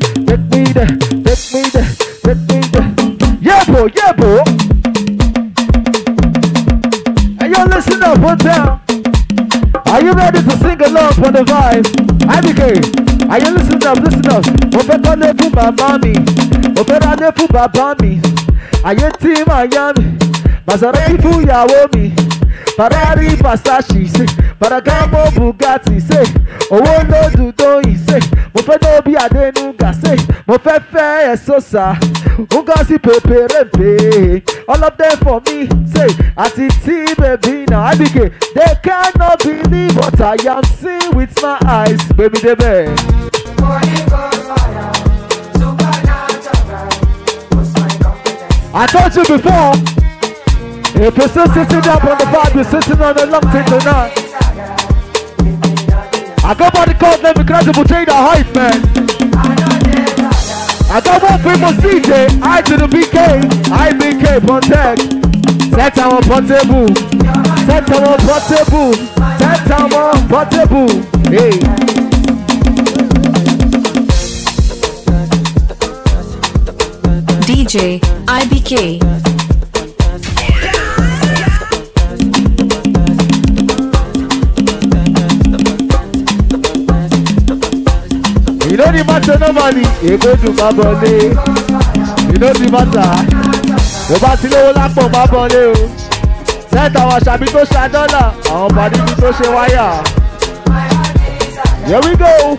S1: Yeah, bro. And you listen up, one time. Are you ready to sing along for the vibe? IBK, are you listen up? Opetale fún bàbá mi, Opetale fún bàbá mi. Ayé tí Miami, Maserati fún ìyàwó mi. Ferrari, Versace, say, Ferragamo, Bugatti, say, owó lójú Tóyìn, say, mo fẹ́ Tóbi Adénúgà, say, mo fẹ́ Sosa, Ngozi Pepe, all of them for me, say, àti tí baby now, IBK, they cannot believe what I am seeing with my eyes, baby, they beg. I told you before, if you're still sitting up on the vibe, you're sitting on the long thing tonight. I got body called them Incredible J the Hype Man. I got one famous DJ, I to the BK, IBK Pontek. Set our portable, hey.
S8: DJ IBK.
S1: You don't matter nobody, you go to my body. You know the matter. Tó bá ti lówó lápò má bọ́lé o. Sẹ́ńtà àwọn àṣàbí tó ṣe dọ́là. Àwọn bàdí mi tó ṣe wáyà. Here we go.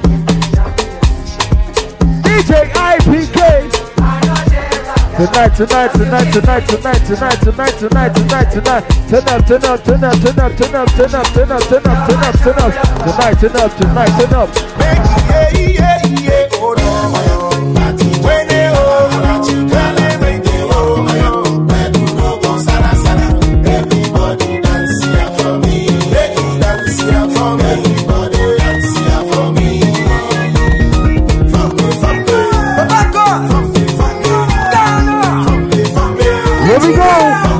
S1: DJ IBK. Tonight. Turn up. Here we go.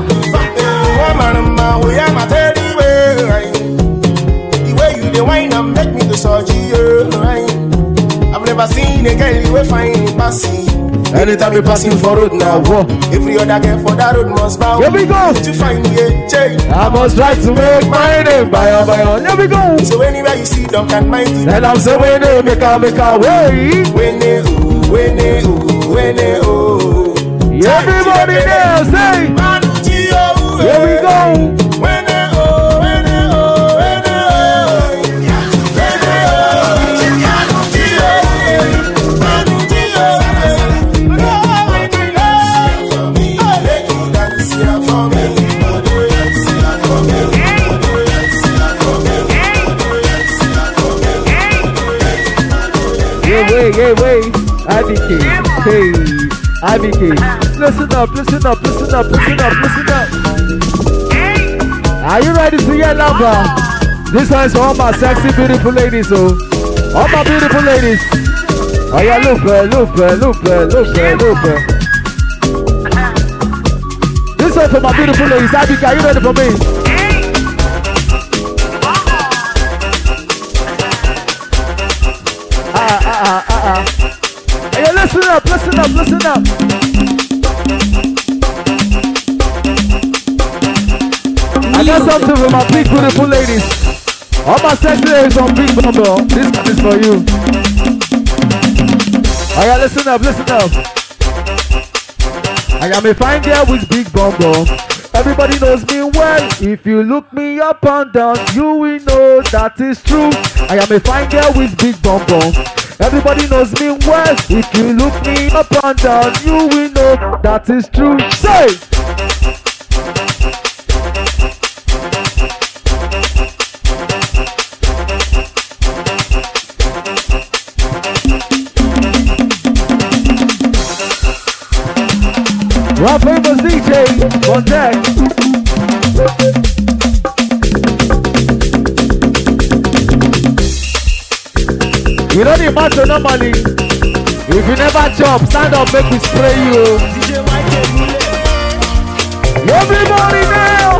S7: I've never seen a girl you will find passing. Anytime you passing for road now, every other girl for that road must bow.
S1: Here we go.
S7: To find me a change,
S1: I must try to make my name by on. Here we go.
S7: So anywhere you see dog and mighty,
S1: then I'm saying when they make a way.
S7: When they
S1: everybody there say. Here we go. Wait, IBK, hey, IBK, listen up. Are you ready to get louder? This one is for all my sexy, beautiful ladies, oh, all my beautiful ladies. Oh yeah, look. This one for my beautiful ladies. IBK, are you ready for me? Hey, listen up. I got something for my big beautiful ladies. All my sexy ladies on Big Bumble. This one is for you. Alright, listen up. I am a fine girl with big bumble. Everybody knows me well. If you look me up and down, you will know that is true. I am a fine girl with big bumble. Everybody knows me well. If you look me up and down, you will know that is true. Say! Our famous DJ on deck. You don't need matter normally. If you never jump, stand up, make me spray you. Everybody now.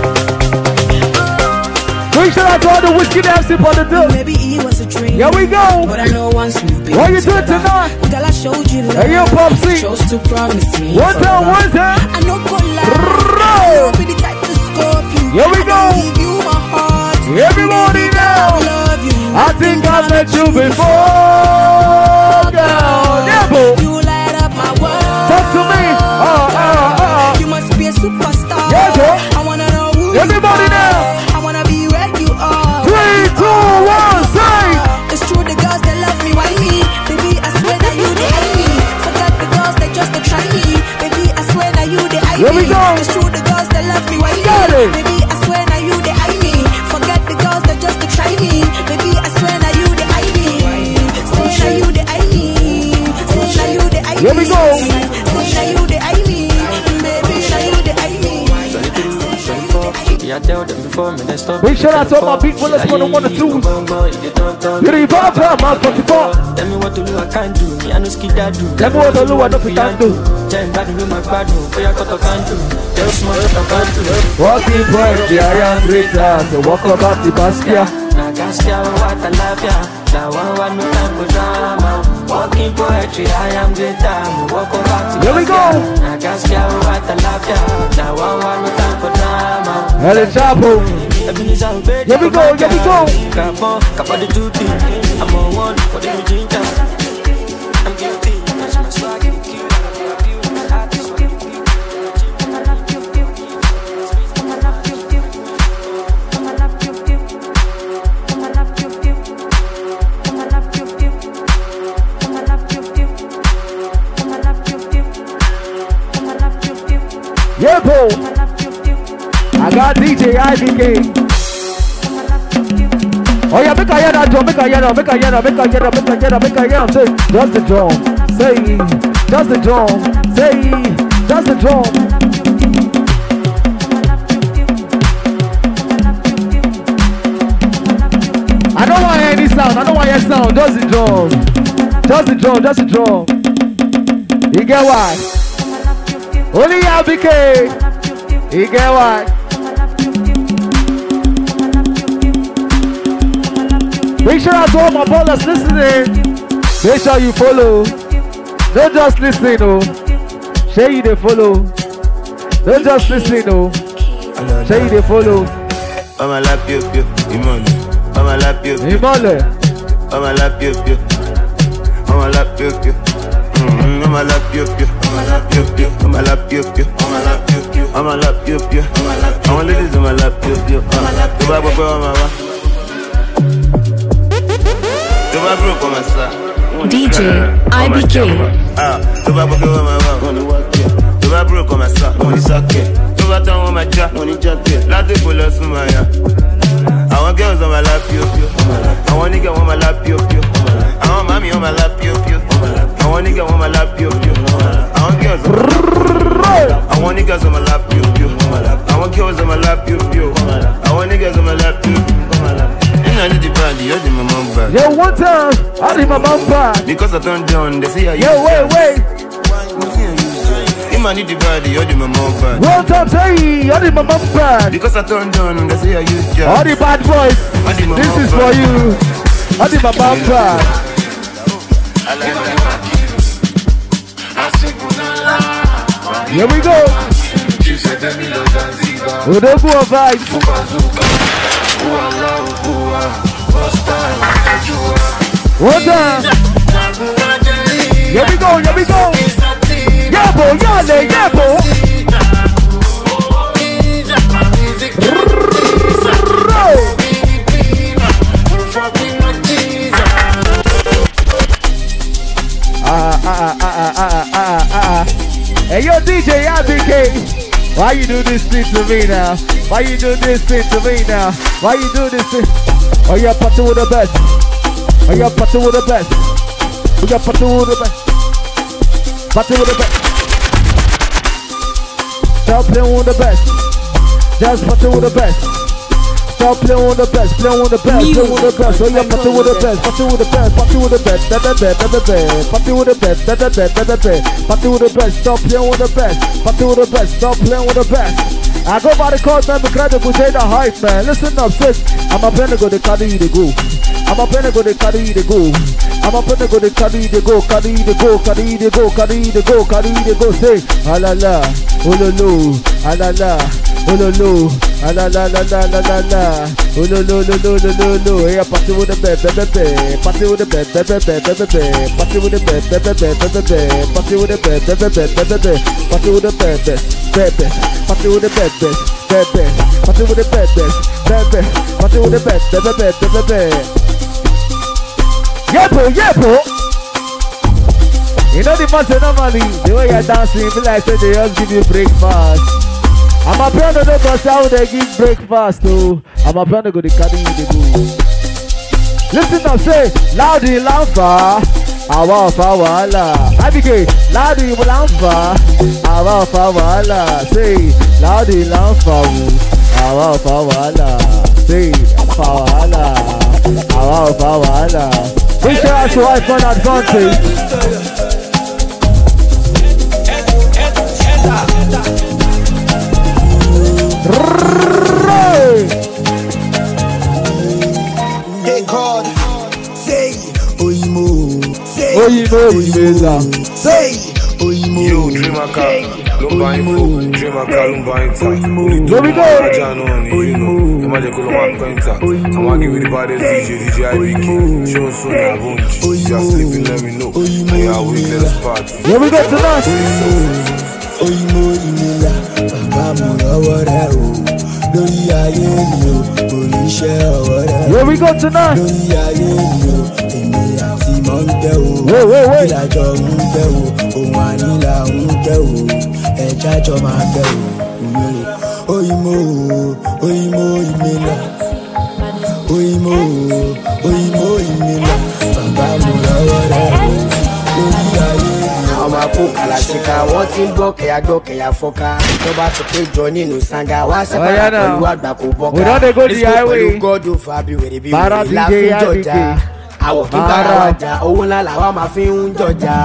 S1: Big shout out to all the whiskey dancing for the deal.
S19: Maybe it was a dream.
S1: Here we go.
S19: But I know once we be.
S1: What you doing tonight?
S19: Girl, I showed you love.
S1: Hey, yo, Popsy.
S19: Chose to promise me.
S1: One time.
S19: I know go lie. You'll be the type to scope you.
S1: Here we go.
S19: Give you my heart.
S1: Everybody now.
S19: I love you.
S1: I think I've met you before, girl. Yeah, boo.
S19: You light up my world.
S1: Talk to me.
S19: You must be a superstar.
S1: Yeah, bro.
S19: I wanna know who
S1: everybody
S19: you are.
S1: now.
S19: I wanna be where you are.
S1: 3, 2, 1, say.
S19: It's true, the girls that love me, why me? Baby, I swear that you they hate me. Forget the girls that just to try me. Baby, I swear that you they hate me.
S1: Here we go.
S19: It's true, the girls that love me, why me? Baby, I swear that you they hate me. Forget the girls that just to try me. Baby, I swear that you they hate me. Say that you they hate me. Say that you they hate me.
S1: Here we go.
S19: Say that you they hate me. Baby, that you they hate me.
S1: Big shout out to all my big bullets for the 1 or 2. You're the Vapa, man, 44.
S18: Tell me what to do, I can't do. Me, I know ski that do.
S1: Tell me what to do, I know we can't do. Walking poetry, I am greater. So walk about the basket.
S18: Walking poetry, I am greater. Walk about the
S1: here we go. El Chapo. Here we go.
S18: I'm on one for the ginger. I'm guilty. That's my swag. My heart is
S1: Yeah, bro. I got DJ IBK. Oh yeah, make a hear that drum, make a hear that, make a hear that, make a hear that, make a hear that, make a hear that. Say, just the drum. Say, just the drum. Say, just the drum. I don't want to hear any sound. I don't want to hear sound. Just the drum. Just the drum. Just the drum. You get why? Only IBK. You get why? Make sure I all my brothers listening. Make sure you follow. Don't just listen, oh. Share you they follow. Don't just listen, oh. Share you they follow.
S9: I'ma lap you, Imole. I'ma lap you,
S1: Imole.
S9: I'ma lap you, I'ma lap you, I'ma lap you, I'ma lap you, I'ma lap you, I'ma lap you, I'ma lap you, I want ladies I'ma lap you, I'ma lap you,
S8: DJ IBK.
S9: Tu vas broke on my wife. Tu vas broke on my sack. Money socket. Tu vas down on my jack. Money jacket. La de bola sumaya. I want girls on my lap, yo. I want nigga on my lap, yo. I want mommy on my lap, yo. I want nigga on my lap, yo. I want girls on my lap. I want niggas on my lap, yo. I want girls on my lap, yo. I want niggas on my lap, yo. I need the body, I need my mom back.
S1: Yo, one time, I need my mom back.
S9: Because I turned down, they say I
S1: Yo, wait.
S9: I need the body, I need my mom back.
S1: One time, say, I need my mom back.
S9: Because I turned down, they say I use jobs.
S1: All the bad boys, this is for you. I need my mom back. Here we go. Udogu of vibes. One time. Here we go. Yeah, bro, yeah, bro. Hey, yo, DJ IBK, why you do this thing to me now? Why you do this thing to me now? Why you do this thing? Oh, yeah, party with the best. Oh, yeah, party with the best. Oh, yeah, party with the best. Party with the best. Stop playing with the best. Just party with the best. Stop playing with the best. Play with the best. Play with the best. Oh, yeah, party with the best. Party with the best. Party with the best. Party with the best. Party with the best. Stop playing with the best. Party with the best. Stop playing with the best. I go by the cause, man, because they say the hype, man. Listen up, sis. I'm a penny go, they carry you to go. I'm a penny go, they carry you to go. I'm a penny go, they carry you to go. Carry you to go, carry you to go, carry you to go, carry you to go. Say, alala, ololo, alala, ololo, alala, la la la la la, ololo, lo lo lo lo lo. Hey, party with the bed, party with the bed, party with the bed, party with the bed, party with the bed, party with the bed, party with the bed, party with the bed. Yeah, bro. You know the man say normally, the way you're dancing, you feel like say they just give you breakfast. I'm a piano though, cause how they give breakfast too. I'm a piano go to carry you the go. Listen up, say, loudly lamfa. Awa fa wala. IBK, loudly lamfa. Awa fa wala. Say, loudly lamfa. Awa fa wala. Say, fa wala. Awa fa wala. Make sure I show iPhone advantage.
S20: Hey God, say Oyimo, say
S1: Oyimo,
S20: say Oyimo.
S10: Yo, Dreamer car, Lumba info, Dreamer car, Lumba intact.
S1: Here we go.
S10: You might go to contact. I'm working with the baddest DJ IBK. Show soon, I won't. Just sleeping, let me know. Yeah, we let us party.
S1: Here we go tonight.
S20: Oyimo, Baba mo lọ́wọ́ rẹ̀ o. Lórí ayé mi o, oníṣẹ́ ọwọ́ rẹ̀.
S1: Here we go tonight.
S20: Lórí ayé mi o, èmi àti mọ̀ ń tẹ́ o.
S1: Wait.
S20: Ìlàjọ ń tẹ́ o, wọn nílà ń gbẹ o ẹja jọ máa gbẹ o oyimo ìmìlà oyimo ìmìlà bàbá mo lọ́wọ́ rẹ̀ lórí ayé.
S21: ọmọ àpò kàlàṣíkà wọ́n ti ń gbọ́ kẹ̀yà fọ́ká tó bá ti péjọ nínú sanga wá sẹ́pàrà pẹ̀lú àgbà kò bọ́ká pẹ̀lú gọ́dọ̀ fàbí wèrè bí wèrè láfi jọjà àwọ̀ kí bára wájà owó ńlá làwọn máa fi ń jọjà.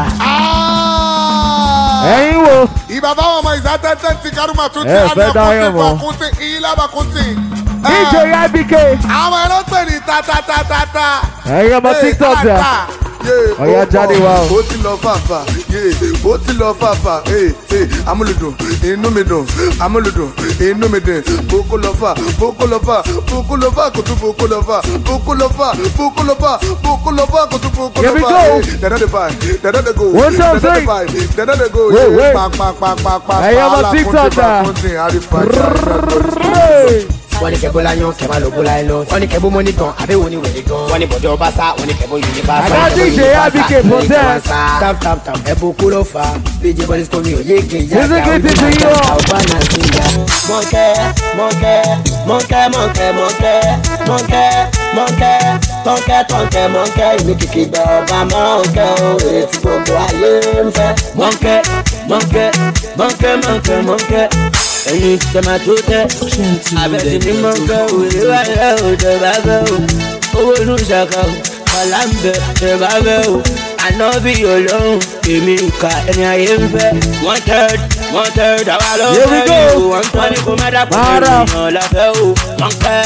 S1: ẹ̀yin wo.
S12: ìbá báwọn ọmọ ìsátẹ́tẹ́ ti kárùmà tún ti àdàkùnṣe ìlàbàkùnṣe.
S1: DJ IBK.
S12: àwọn ẹ̀rọ pè ní tatatata.
S1: ẹ̀yin ọmọ TikTok dà. ọ̀yá jáde wá o.
S12: ó ti lọ fàfà ó ti lọ fàfà amúlùdùn inú mi dùn amúlùdùn inú mi dùn boko lọ́fà kò tún boko lọ́fà kò tún boko lọ́fà. dada de buy dada de go dada de buy dada de go pa.
S1: ẹ̀yin ọmọ TikTok dà.
S21: wọ́n ní kẹ́ bọ́lá yan kẹ́ máa lọ bọ́lá ẹ lọ. wọ́n ní kẹ́ bó mọ́ni gan àbẹ́ wo ni wèrè gan. wọ́n ní bọ̀dọ̀ ọba sá wọ́n ní kẹ́ bó yìí ní bá sá.
S1: àgbàdì ìṣe ABK protest.
S21: tap ẹ bó kú ló fa bíjì bọ́lí sọ mi ò yé ké yá ká
S1: ó ti fi yọ.
S21: ọba náà sí ya. mọ̀kẹ́ ìlú kìkì gbẹ ọba mọ̀kẹ́ o èrè tí gbogbo ayé ń fẹ́. mọ̀kẹ́ ẹyin tẹ̀mà tó tẹ̀ abẹ́tì ní mọ̀kẹ́ òwe wáyé òjò bá fẹ́ o owó inú ṣàkà o kàlà ń bẹ̀ tẹ̀ bá fẹ́ o àná bí olóhùn èmi ìka ẹni ayé ń fẹ́. one third àwa ló fẹ́ mi o wọ́n ní kó má dàpọ̀ ènìyàn lọ́fẹ́ o mọ̀kẹ́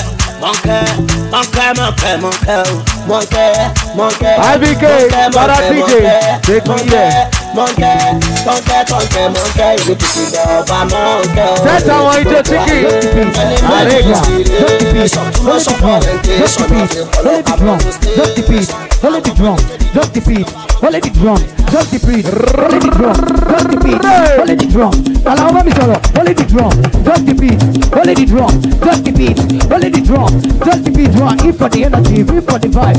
S1: IBK para DJ take me there. Set àwọn ijó chicken. Arega. Hold the drum. Allow me solo. Hold the drum. Just the beat. One. If for the energy, if for the vibe.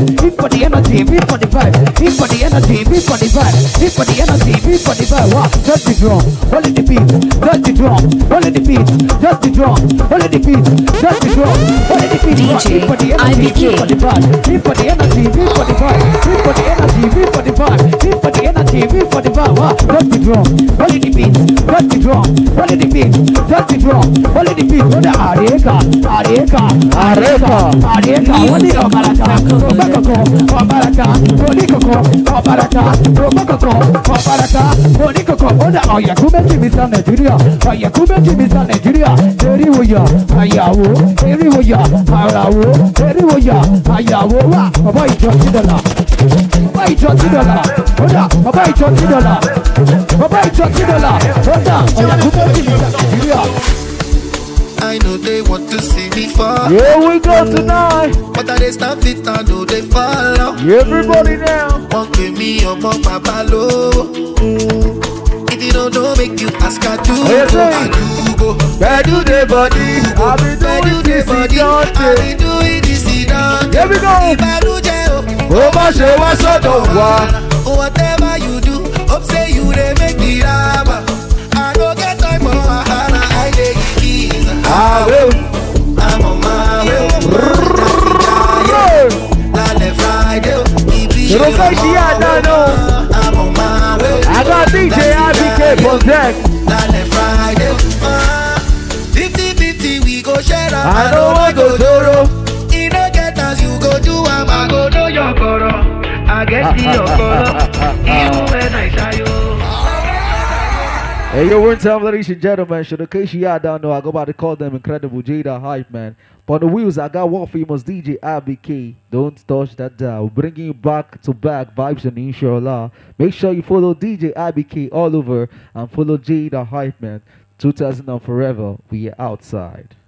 S1: Wow. Just the drum. Hold the beat.
S8: DJ IBK.
S1: If for the energy, if for the vibe. Wow. Just the drum. Hold the beat. Hold the beat. Hold the areka.
S16: I know they want to see me fall.
S1: Here we go tonight.
S16: But I stop it, I know they follow.
S1: Everybody now.
S16: Won't give me your mom, Papa low. If you don't know, make you ask her to go.
S1: Where do the body? I've been doing this done. Here we go.
S16: Whatever you do, hope say you they make me laugh. I don't get time for Hana, I take keys. I'm on my way. Lale Friday, I'm on my way.
S1: I got DJ IBK protect.
S16: Lale Friday, 50-50 we go share.
S1: I know what go zero.
S16: You don't get as you go do, I go do your coro. I get your coro. Even when I saw you.
S1: Hey, yo, one time, ladies and gentlemen, should in case y'all don't know, I go by to call them Incredible Jada Hype, man. On the wheels, I got one famous DJ IBK. Don't touch that dial. Bringing you back-to-back vibes and inshallah. Make sure you follow DJ IBK all over and follow Jada Hype, man. 2000 and forever, we are outside.